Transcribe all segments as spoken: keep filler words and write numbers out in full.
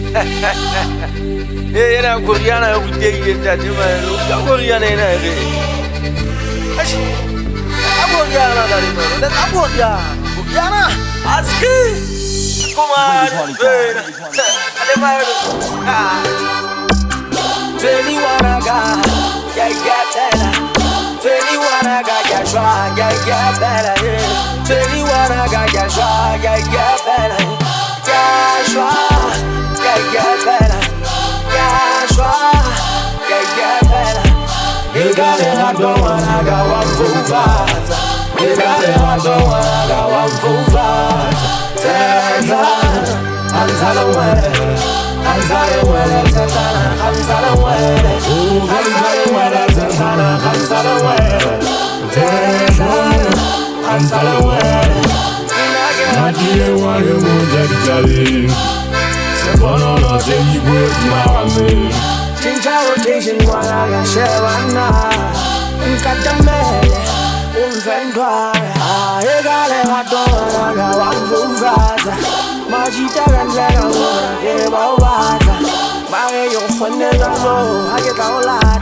Eh, na Koreana every day get that man. Na Koreana na every. Ashi. Na Koreana na rin man. Na Koreana. Koreana. Aski. Kumar. Ale man. Ah. twenty-one aga. Yeah, yeah, better. twenty-one aga, yeah, try, yeah, yeah, better. twenty-one aga, yeah, try, yeah, yeah, better. Yeah, try, yeah, yeah, better. Yeah, try, yeah, yeah, better. You got it, I don't wanna go one full fast. You got it, I don't wanna go one full fast. Teza, I'm telling you. I'm sorry when it's a sana, I'm sorry when it's I'm sorry when it's a sana, I'm sorry when it's I'm sorry when My dear, why you won't get it? Seven or say you would marry. Change our rotation while I got Shavana. Got the man, Unfendwa. I got it, I don't I got one full fast. Majita and Lega, yeah, Bawata. Buy your fun and go, I get all that.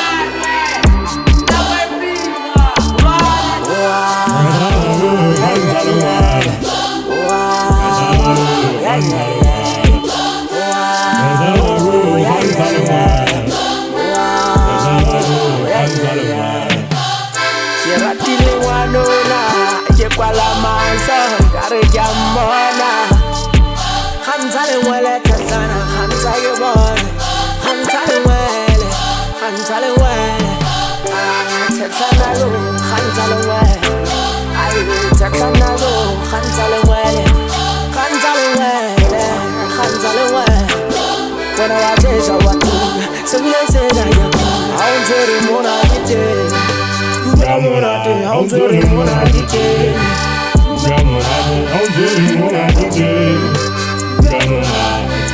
When I watch it, I want to. So we say that I'm very more than it. You got more than it. I'm very more than it. You got more than it. I'm very more than it. You got more than it.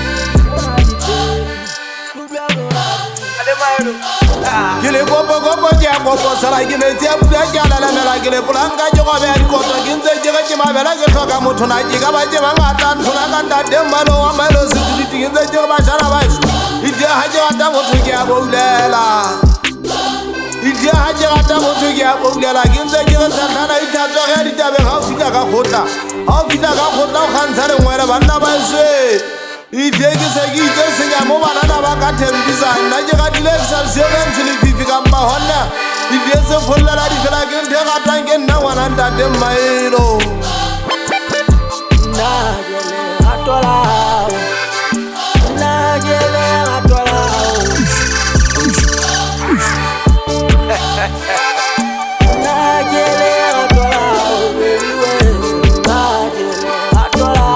Gile gopo gopo jia gopo sala gile tia bia jala la mela gile pulanga jogo be ko to ginze jega chima bela ge toka mutu na jiga ba jema ngata tuna kanda dembalo wa melo sikiti ginze jega ba shara ba idia haja ata mutu ge abolela idia haja ata mutu ge abolela ginze jega santana ita to ge ita be ha fika ka khota ha fika ka khota khansare ngwera banna ba se Idegi segi ite singa mo banana ba ka tembisa na je ga dile sa seven tuli fifi ka mba honna ide se folla la di fela ke de ga tanke na wana ndade mailo na gele atola na gele atola na gele atola baby we na gele atola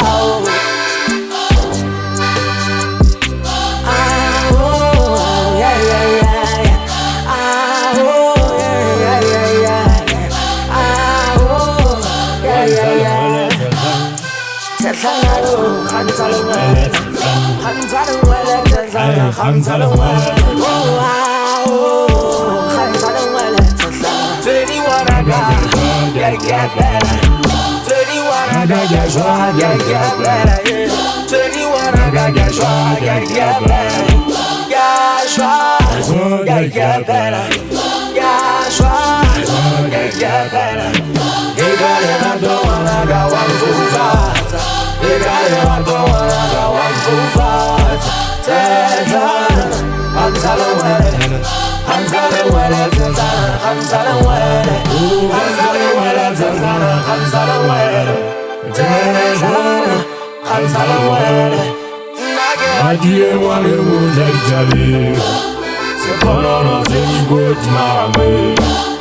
twenty-one I got, yeah, get better. twenty-one I got, yeah, sure, yeah, get better. twenty-one I got, yeah, sure, yeah, get better. Yeah, sure, yeah, get better. Yeah, sure, yeah, get better. You got it, I don't wanna go one full fast. You got it, I don't wanna go one full fast. I'm telling you, I'm telling you, I'm telling you, I'm telling you, I'm telling you, I'm telling you. My dear, why you won't get it? Seven or say you would marry.